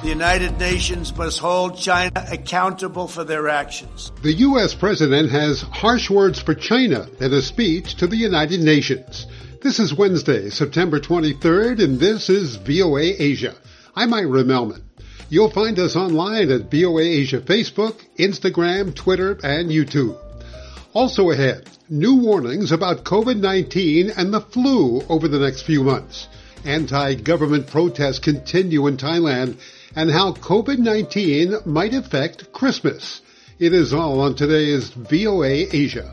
The United Nations must hold China accountable for their actions. The U.S. president has harsh words for China in a speech to the United Nations. This is Wednesday, September 23rd, and this is VOA Asia. I'm Ira Melman. You'll find us online at VOA Asia Facebook, Instagram, Twitter, and YouTube. Also ahead, new warnings about COVID-19 and the flu over the next few months. Anti-government protests continue in Thailand, and how COVID-19 might affect Christmas. It is all on today's VOA Asia.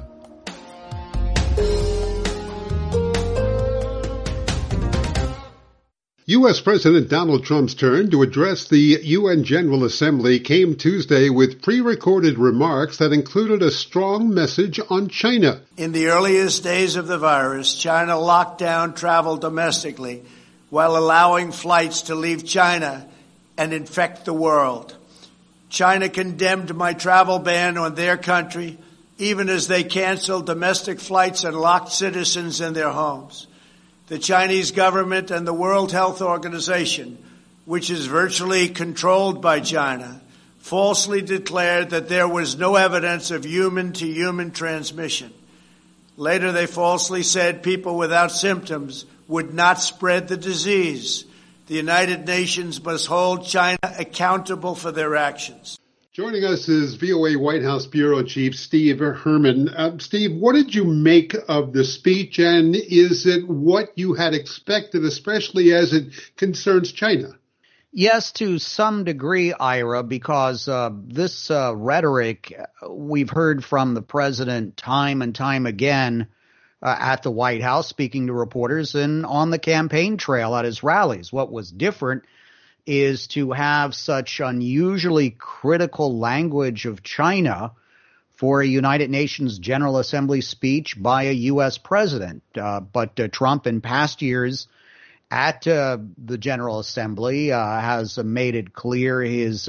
U.S. President Donald Trump's turn to address the UN General Assembly came Tuesday with pre-recorded remarks that included a strong message on China. In the earliest days of the virus, China locked down travel domestically while allowing flights to leave China and infect the world. China condemned my travel ban on their country, even as they canceled domestic flights and locked citizens in their homes. The Chinese government and the World Health Organization, which is virtually controlled by China, falsely declared that there was no evidence of human-to-human transmission. Later, they falsely said people without symptoms would not spread the disease. The United Nations must hold China accountable for their actions. Joining us is VOA White House Bureau Chief Steve Herman. Steve, what did you make of the speech, and is it what you had expected, especially as it concerns China? Yes, to some degree, Ira, because this rhetoric we've heard from the president time and time again at the White House, speaking to reporters and on the campaign trail at his rallies. What was different is to have such unusually critical language of China for a United Nations General Assembly speech by a U.S. president. But Trump in past years at the General Assembly has made it clear his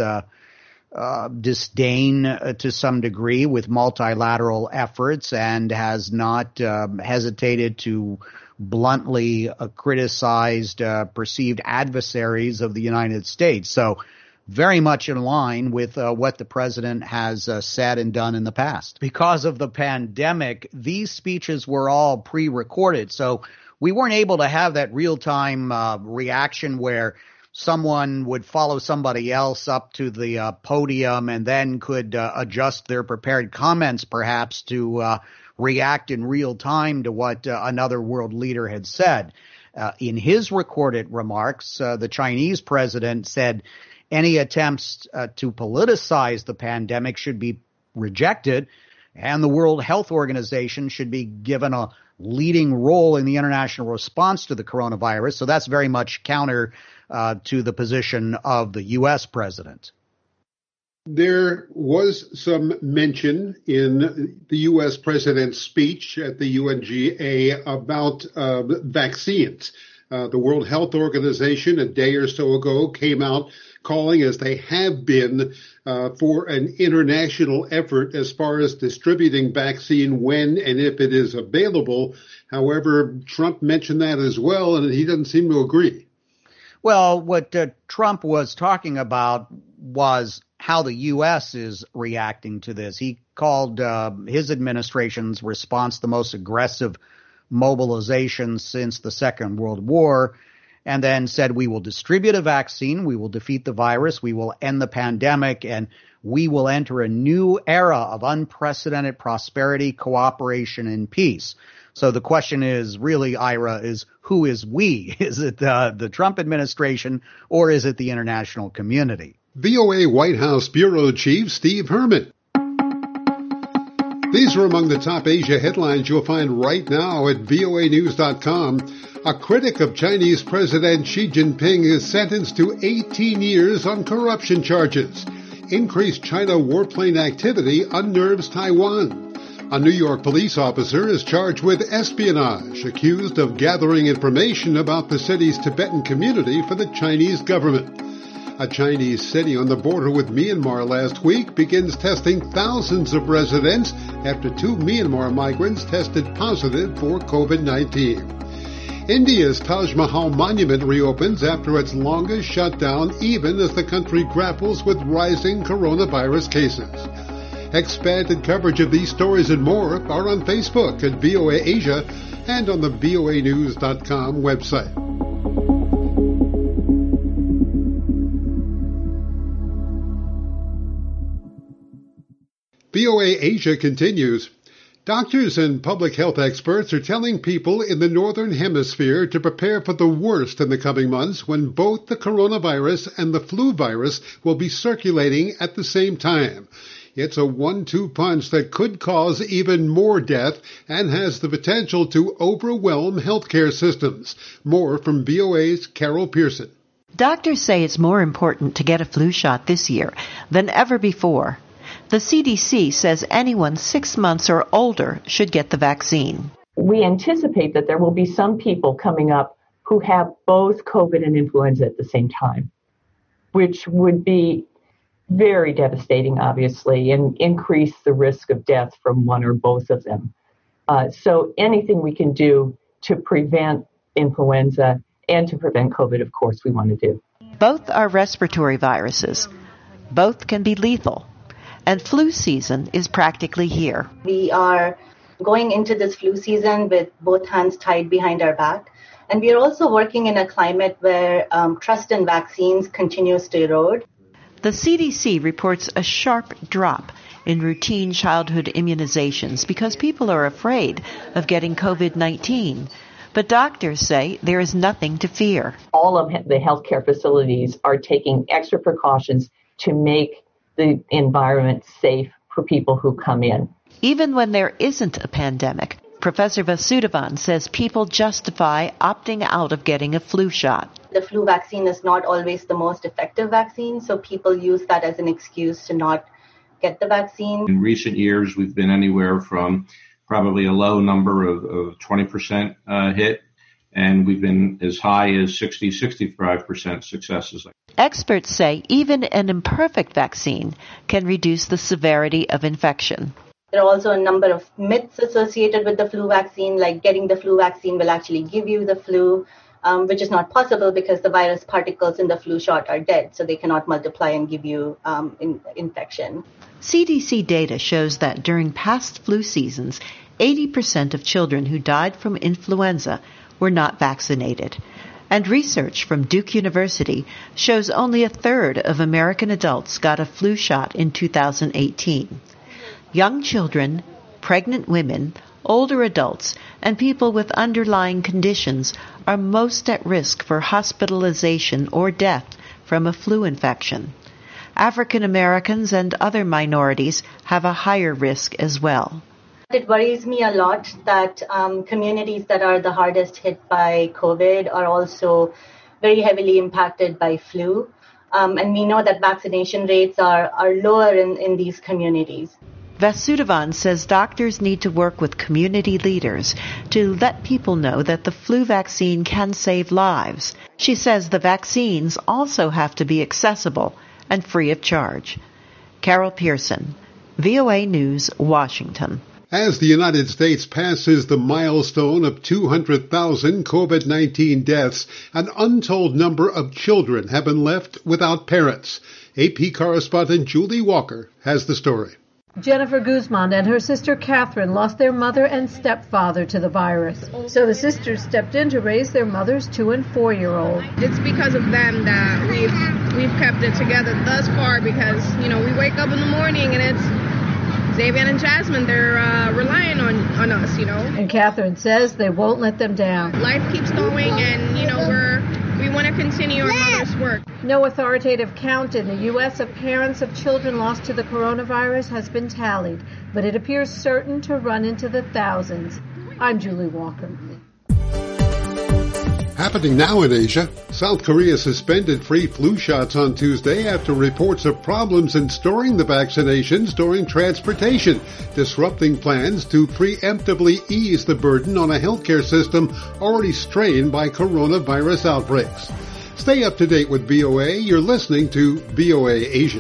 disdain to some degree with multilateral efforts and has not hesitated to bluntly criticized perceived adversaries of the United States. So very much in line with what the president has said and done in the past. Because of the pandemic, these speeches were all pre-recorded. So we weren't able to have that real-time reaction where someone would follow somebody else up to the podium and then could adjust their prepared comments perhaps to react in real time to what another world leader had said. In his recorded remarks, the Chinese president said any attempts to politicize the pandemic should be rejected, and the World Health Organization should be given a leading role in the international response to the coronavirus. So that's very much counter to the position of the U.S. president. There was some mention in the U.S. president's speech at the UNGA about vaccines. The World Health Organization a day or so ago came out calling, as they have been, for an international effort as far as distributing vaccine when and if it is available. However, Trump mentioned that as well, and he doesn't seem to agree. Well, what Trump was talking about was how the U.S. is reacting to this. He called his administration's response the most aggressive mobilization since the Second World War, and then said, we will distribute a vaccine, we will defeat the virus, we will end the pandemic, and we will enter a new era of unprecedented prosperity, cooperation, and peace. So the question is really, Ira, is who is we? Is it the Trump administration or is it the international community? VOA White House Bureau Chief Steve Herman. These are among the top Asia headlines you'll find right now at voanews.com. A critic of Chinese President Xi Jinping is sentenced to 18 years on corruption charges. Increased China warplane activity unnerves Taiwan. A New York police officer is charged with espionage, accused of gathering information about the city's Tibetan community for the Chinese government. A Chinese city on the border with Myanmar last week begins testing thousands of residents after 2 Myanmar migrants tested positive for COVID-19. India's Taj Mahal monument reopens after its longest shutdown, even as the country grapples with rising coronavirus cases. Expanded coverage of these stories and more are on Facebook at VOA Asia and on the voanews.com website. VOA Asia continues. Doctors and public health experts are telling people in the Northern Hemisphere to prepare for the worst in the coming months when both the coronavirus and the flu virus will be circulating at the same time. It's a 1-2 punch that could cause even more death and has the potential to overwhelm healthcare systems. More from VOA's Carol Pearson. Doctors say it's more important to get a flu shot this year than ever before. The CDC says anyone 6 months or older should get the vaccine. We anticipate that there will be some people coming up who have both COVID and influenza at the same time, which would be very devastating, obviously, and increase the risk of death from one or both of them. So anything we can do to prevent influenza and to prevent COVID, of course, we want to do. Both are respiratory viruses. Both can be lethal. And flu season is practically here. We are going into this flu season with both hands tied behind our back. And we are also working in a climate where trust in vaccines continues to erode. The CDC reports a sharp drop in routine childhood immunizations because people are afraid of getting COVID-19. But doctors say there is nothing to fear. All of the healthcare facilities are taking extra precautions to make the environment safe for people who come in. Even when there isn't a pandemic, Professor Vasudevan says people justify opting out of getting a flu shot. The flu vaccine is not always the most effective vaccine, so people use that as an excuse to not get the vaccine. In recent years, we've been anywhere from probably a low number of 20% hit, and we've been as high as 60-65% successes. Experts say even an imperfect vaccine can reduce the severity of infection. There are also a number of myths associated with the flu vaccine, like getting the flu vaccine will actually give you the flu, which is not possible because the virus particles in the flu shot are dead, so they cannot multiply and give you infection. CDC data shows that during past flu seasons, 80% of children who died from influenza were not vaccinated. And research from Duke University shows only a third of American adults got a flu shot in 2018. Young children, pregnant women, older adults, and people with underlying conditions are most at risk for hospitalization or death from a flu infection. African Americans and other minorities have a higher risk as well. It worries me a lot that communities that are the hardest hit by COVID are also very heavily impacted by flu. And we know that vaccination rates are lower in these communities. Vasudevan says doctors need to work with community leaders to let people know that the flu vaccine can save lives. She says the vaccines also have to be accessible and free of charge. Carol Pearson, VOA News, Washington. As the United States passes the milestone of 200,000 COVID-19 deaths, an untold number of children have been left without parents. AP correspondent Julie Walker has the story. Jennifer Guzman and her sister Catherine lost their mother and stepfather to the virus. So the sisters stepped in to raise their mother's 2- and 4-year-old. It's because of them that we've kept it together thus far because, we wake up in the morning and it's Xavier and Jasmine, they're relying on us, And Catherine says they won't let them down. Life keeps going and, we want to continue our mother's work. No authoritative count in the U.S. of parents of children lost to the coronavirus has been tallied, but it appears certain to run into the thousands. I'm Julie Walker. Happening now in Asia, South Korea suspended free flu shots on Tuesday after reports of problems in storing the vaccinations during transportation, disrupting plans to preemptively ease the burden on a healthcare system already strained by coronavirus outbreaks. Stay up to date with VOA. You're listening to VOA Asia.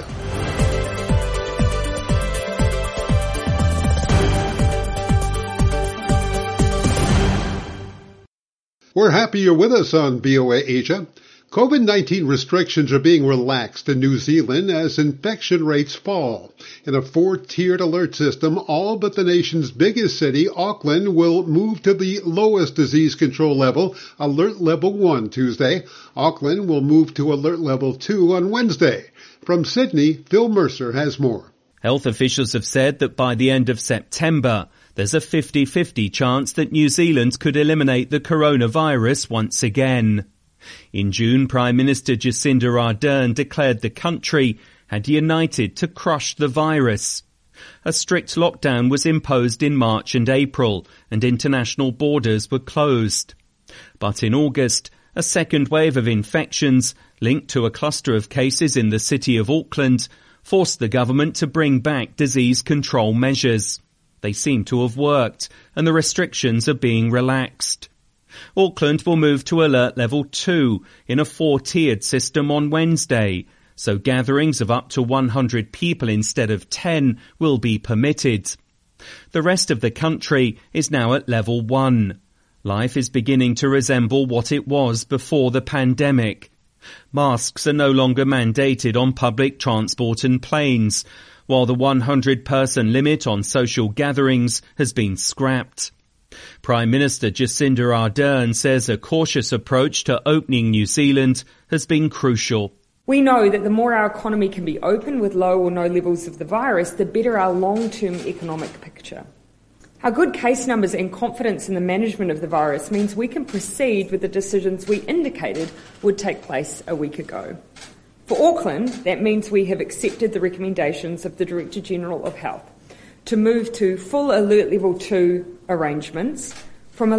We're happy you're with us on VOA Asia. COVID-19 restrictions are being relaxed in New Zealand as infection rates fall. In a 4-tiered alert system, all but the nation's biggest city, Auckland, will move to the lowest disease control level, Alert Level 1, Tuesday. Auckland will move to Alert Level 2 on Wednesday. From Sydney, Phil Mercer has more. Health officials have said that by the end of September, there's a 50-50 chance that New Zealand could eliminate the coronavirus once again. In June, Prime Minister Jacinda Ardern declared the country had united to crush the virus. A strict lockdown was imposed in March and April, and international borders were closed. But in August, a second wave of infections, linked to a cluster of cases in the city of Auckland, forced the government to bring back disease control measures. They seem to have worked, and the restrictions are being relaxed. Auckland will move to Alert Level 2 in a 4-tiered system on Wednesday, so gatherings of up to 100 people instead of 10 will be permitted. The rest of the country is now at Level 1. Life is beginning to resemble what it was before the pandemic. Masks are no longer mandated on public transport and planes, while the 100-person limit on social gatherings has been scrapped. Prime Minister Jacinda Ardern says a cautious approach to opening New Zealand has been crucial. We know that the more our economy can be open with low or no levels of the virus, the better our long-term economic picture. Our good case numbers and confidence in the management of the virus means we can proceed with the decisions we indicated would take place a week ago. For Auckland, that means we have accepted the recommendations of the Director General of Health to move to full Alert Level 2 arrangements from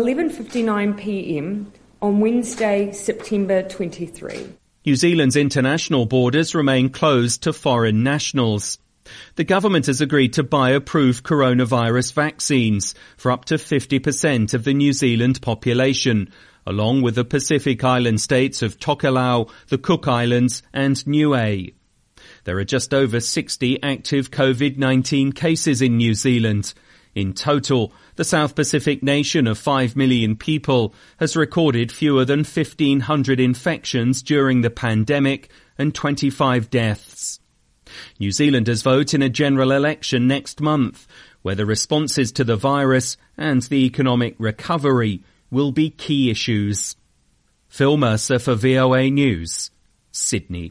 11:59 on Wednesday, September 23. New Zealand's international borders remain closed to foreign nationals. The government has agreed to buy approved coronavirus vaccines for up to 50% of the New Zealand population, along with the Pacific Island states of Tokelau, the Cook Islands and Niue. There are just over 60 active COVID-19 cases in New Zealand. In total, the South Pacific nation of 5 million people has recorded fewer than 1,500 infections during the pandemic and 25 deaths. New Zealanders vote in a general election next month, where the responses to the virus and the economic recovery will be key issues. Phil Mercer for VOA News, Sydney.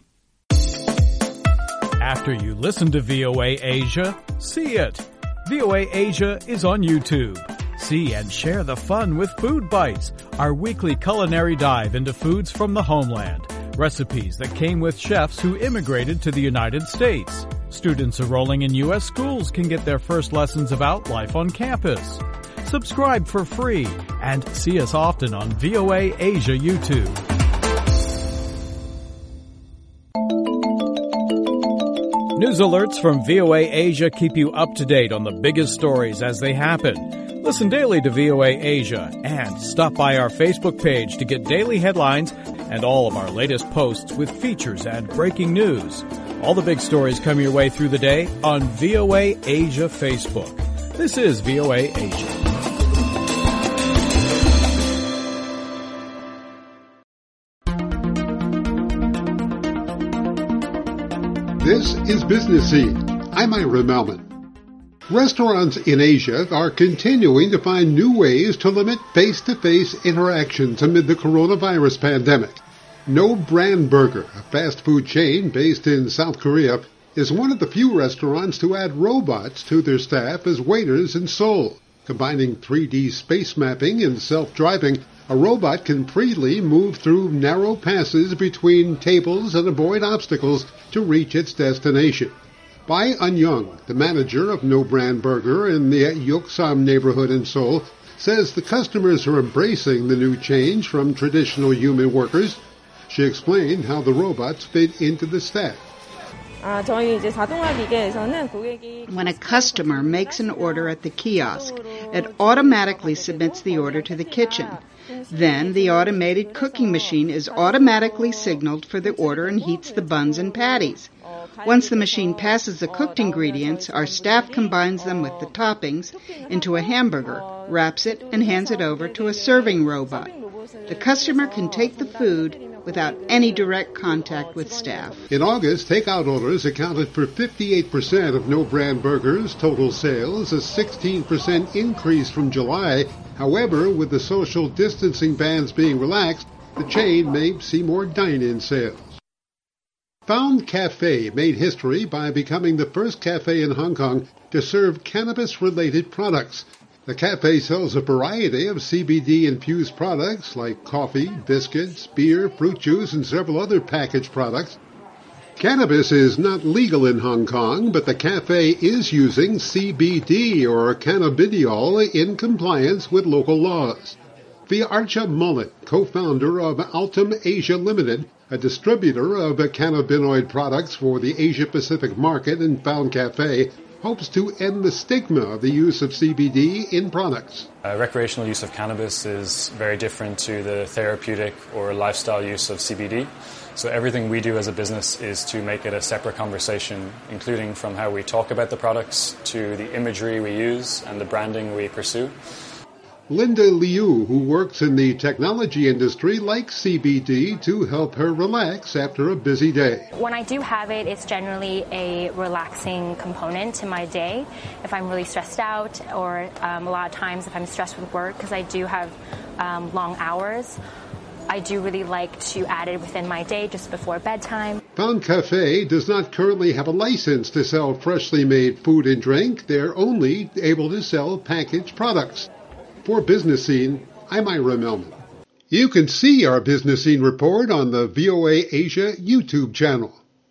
After you listen to VOA Asia, see it. VOA Asia is on YouTube. See and share the fun with Food Bites, our weekly culinary dive into foods from the homeland. Recipes that came with chefs who immigrated to the United States. Students enrolling in U.S. schools can get their first lessons about life on campus. Subscribe for free and see us often on VOA Asia YouTube. News alerts from VOA Asia keep you up to date on the biggest stories as they happen. Listen daily to VOA Asia and stop by our Facebook page to get daily headlines and all of our latest posts with features and breaking news. All the big stories come your way through the day on VOA Asia Facebook. This is VOA Asia. This is Business Scene. I'm Ira Melman. Restaurants in Asia are continuing to find new ways to limit face-to-face interactions amid the coronavirus pandemic. No Brand Burger, a fast food chain based in South Korea, is one of the few restaurants to add robots to their staff as waiters in Seoul. Combining 3D space mapping and self-driving, a robot can freely move through narrow passes between tables and avoid obstacles to reach its destination. Bai An-young, the manager of No Brand Burger in the Yeoksam neighborhood in Seoul, says the customers are embracing the new change from traditional human workers. She explained how the robots fit into the staff. When a customer makes an order at the kiosk, it automatically submits the order to the kitchen. Then the automated cooking machine is automatically signaled for the order and heats the buns and patties. Once the machine passes the cooked ingredients, our staff combines them with the toppings into a hamburger, wraps it, and hands it over to a serving robot. The customer can take the food without any direct contact with staff. In August, takeout orders accounted for 58% of no-brand burgers' total sales, a 16% increase from July. However, with the social distancing bans being relaxed, the chain may see more dine-in sales. Found Cafe made history by becoming the first cafe in Hong Kong to serve cannabis-related products. The cafe sells a variety of CBD-infused products like coffee, biscuits, beer, fruit juice, and several other packaged products. Cannabis is not legal in Hong Kong, but the cafe is using CBD or cannabidiol in compliance with local laws. Viarcha Mullet, co-founder of Altum Asia Limited, a distributor of cannabinoid products for the Asia-Pacific market in Found Cafe, hopes to end the stigma of the use of CBD in products. Recreational use of cannabis is very different to the therapeutic or lifestyle use of CBD. So everything we do as a business is to make it a separate conversation, including from how we talk about the products to the imagery we use and the branding we pursue. Linda Liu, who works in the technology industry, likes CBD to help her relax after a busy day. When I do have it, it's generally a relaxing component to my day. If I'm really stressed out, or a lot of times if I'm stressed with work, because I do have long hours, I do really like to add it within my day just before bedtime. Found Cafe does not currently have a license to sell freshly made food and drink. They're only able to sell packaged products. For Business Scene, I'm Ira Melman. You can see our Business Scene report on the VOA Asia YouTube channel.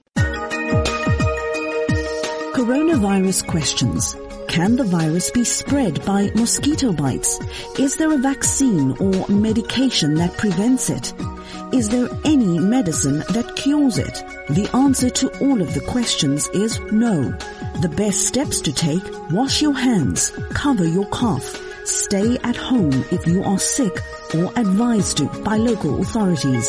Coronavirus questions. Can the virus be spread by mosquito bites? Is there a vaccine or medication that prevents it? Is there any medicine that cures it? The answer to all of the questions is no. The best steps to take: wash your hands, cover your cough, stay at home if you are sick or advised to by local authorities.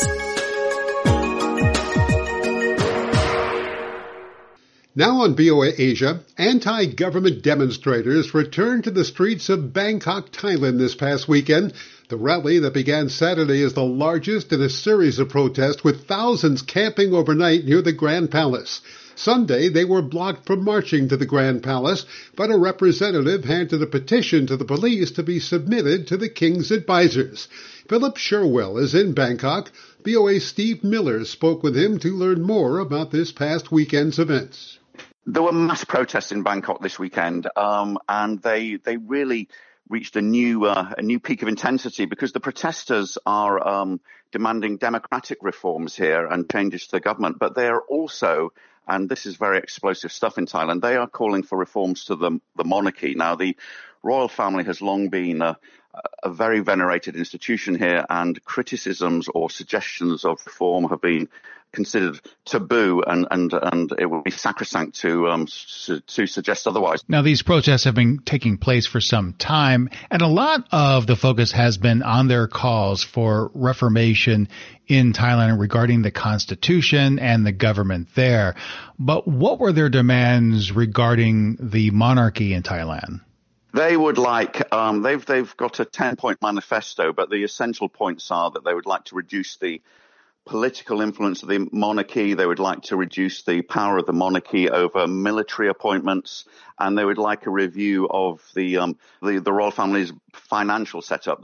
Now on VOA Asia, anti-government demonstrators returned to the streets of Bangkok, Thailand this past weekend. The rally that began Saturday is the largest in a series of protests, with thousands camping overnight near the Grand Palace. Sunday, they were blocked from marching to the Grand Palace, but a representative handed a petition to the police to be submitted to the king's advisors. Philip Sherwell is in Bangkok. VOA's Steve Miller spoke with him to learn more about this past weekend's events. There were mass protests in Bangkok this weekend, and they really reached a new peak of intensity because the protesters are demanding democratic reforms here and changes to the government, but they are also, and this is very explosive stuff in Thailand, they are calling for reforms to the monarchy. Now, the royal family has long been a very venerated institution here, and criticisms or suggestions of reform have been considered taboo, and it would be sacrosanct to suggest otherwise. Now, these protests have been taking place for some time, and a lot of the focus has been on their calls for reformation in Thailand regarding the constitution and the government there. But what were their demands regarding the monarchy in Thailand? They would like, they've got a 10-point manifesto, but the essential points are that they would like to reduce the political influence of the monarchy. They would like to reduce the power of the monarchy over military appointments, and they would like a review of the royal family's financial setup.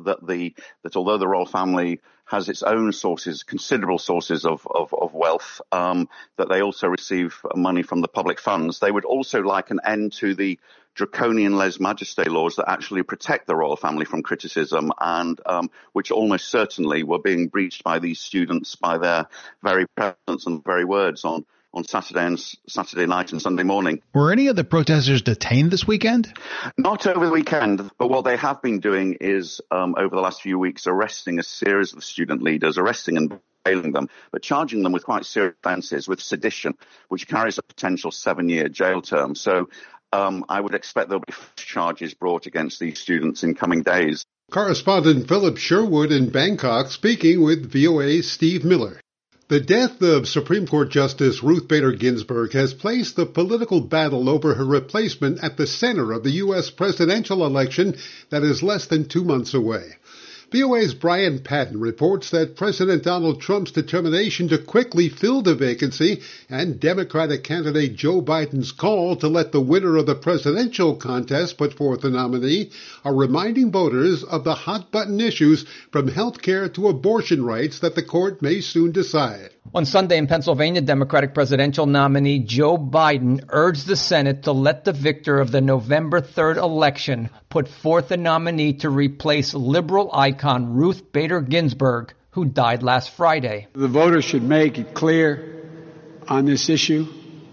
That although the royal family has its own sources, considerable sources of wealth, that they also receive money from the public funds. They would also like an end to the draconian lèse-majesté laws that actually protect the royal family from criticism, and which almost certainly were being breached by these students by their very presence and very words on Saturday night and Sunday morning. Were any of the protesters detained this weekend? Not over the weekend, but what they have been doing is, over the last few weeks, arresting a series of student leaders, arresting and jailing them, but charging them with quite serious offences, with sedition, which carries a potential 7-year jail term. So I would expect there'll be charges brought against these students in coming days. Correspondent Philip Sherwood in Bangkok speaking with VOA's Steve Miller. The death of Supreme Court Justice Ruth Bader Ginsburg has placed the political battle over her replacement at the center of the U.S. presidential election that is less than 2 months away. VOA's Brian Patton reports that President Donald Trump's determination to quickly fill the vacancy and Democratic candidate Joe Biden's call to let the winner of the presidential contest put forth a nominee are reminding voters of the hot-button issues from health care to abortion rights that the court may soon decide. On Sunday in Pennsylvania, Democratic presidential nominee Joe Biden urged the Senate to let the victor of the November 3rd election put forth a nominee to replace liberal icon Ruth Bader Ginsburg, who died last Friday. The voters should make it clear on this issue.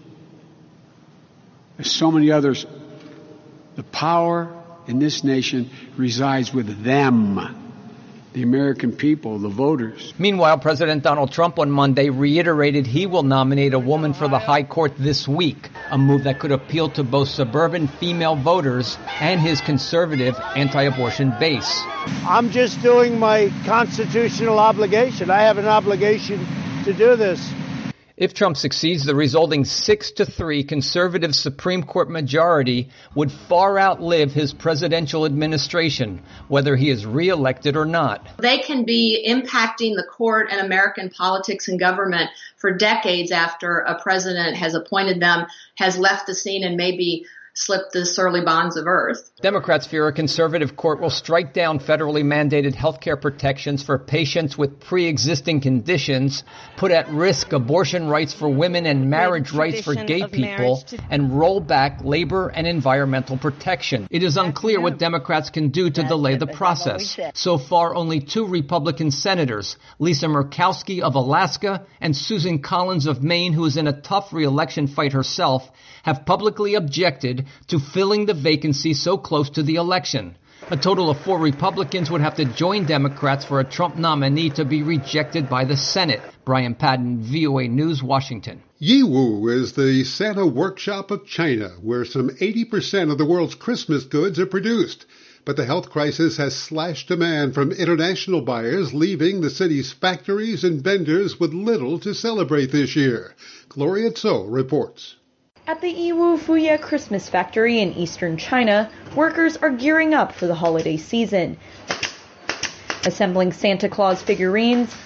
There's so many others. The power in this nation resides with them. The American people, the voters. Meanwhile, President Donald Trump on Monday reiterated he will nominate a woman for the high court this week, a move that could appeal to both suburban female voters and his conservative anti-abortion base. I'm just doing my constitutional obligation. I have an obligation to do this. If Trump succeeds, the resulting 6-3 conservative Supreme Court majority would far outlive his presidential administration, whether he is reelected or not. They can be impacting the court and American politics and government for decades after a president has appointed them, has left the scene, and maybe slipped the surly bonds of earth. Democrats fear a conservative court will strike down federally mandated health care protections for patients with pre-existing conditions, put at risk abortion rights for women and marriage rights for gay people, and roll back labor and environmental protection. It is unclear what Democrats can do to delay the process. So far, only 2 Republican senators, Lisa Murkowski of Alaska and Susan Collins of Maine, who is in a tough re-election fight herself, have publicly objected to filling the vacancy so close to the election. A total of 4 Republicans would have to join Democrats for a Trump nominee to be rejected by the Senate. Brian Patton, VOA News, Washington. Yiwu is the Santa workshop of China, where some 80% of the world's Christmas goods are produced. But the health crisis has slashed demand from international buyers, leaving the city's factories and vendors with little to celebrate this year. Gloria Tso reports. At the Yiwu Fuye Christmas factory in eastern China, workers are gearing up for the holiday season, assembling Santa Claus figurines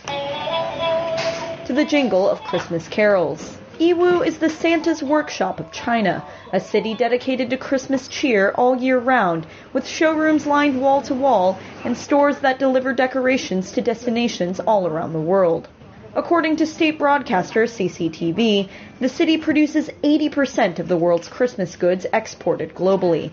to the jingle of Christmas carols. Yiwu is the Santa's workshop of China, a city dedicated to Christmas cheer all year round, with showrooms lined wall to wall and stores that deliver decorations to destinations all around the world. According to state broadcaster CCTV, the city produces 80% of the world's Christmas goods exported globally.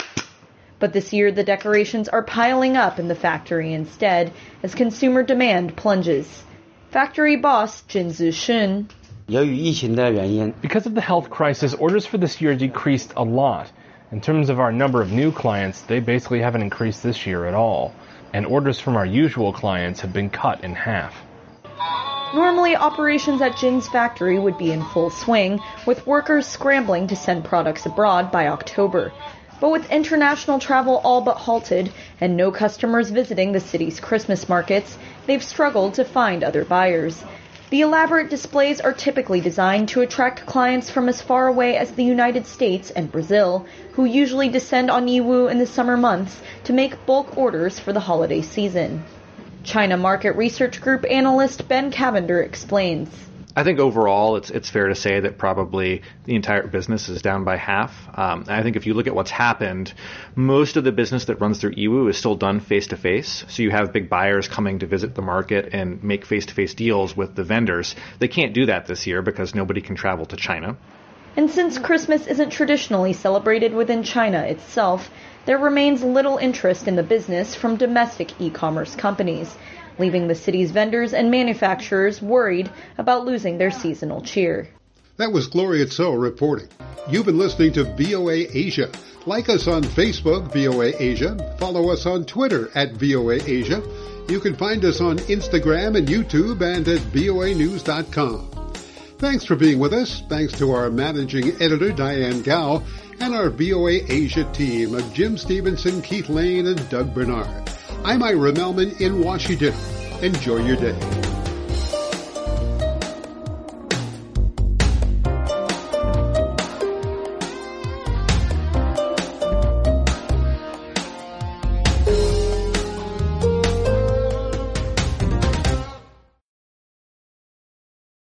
But this year, the decorations are piling up in the factory instead, as consumer demand plunges. Factory boss Jin Zishun. Because of the health crisis, orders for this year decreased a lot. In terms of our number of new clients, they basically haven't increased this year at all. And orders from our usual clients have been cut in half. Normally, operations at Jin's factory would be in full swing, with workers scrambling to send products abroad by October. But with international travel all but halted and no customers visiting the city's Christmas markets, they've struggled to find other buyers. The elaborate displays are typically designed to attract clients from as far away as the United States and Brazil, who usually descend on Yiwu in the summer months to make bulk orders for the holiday season. China Market Research Group analyst Ben Cavender explains. I think overall it's fair to say that probably the entire business is down by half. I think if you look at what's happened, most of the business that runs through Yiwu is still done face-to-face. So you have big buyers coming to visit the market and make face-to-face deals with the vendors. They can't do that this year because nobody can travel to China. And since Christmas isn't traditionally celebrated within China itself, there remains little interest in the business from domestic e-commerce companies, leaving the city's vendors and manufacturers worried about losing their seasonal cheer. That was Gloria Tso reporting. You've been listening to VOA Asia. Like us on Facebook, VOA Asia. Follow us on Twitter at VOA Asia. You can find us on Instagram and YouTube and at voanews.com. Thanks for being with us. Thanks to our managing editor, Diane Gao, and our VOA Asia team of Jim Stevenson, Keith Lane, and Doug Bernard. I'm Ira Melman in Washington. Enjoy your day.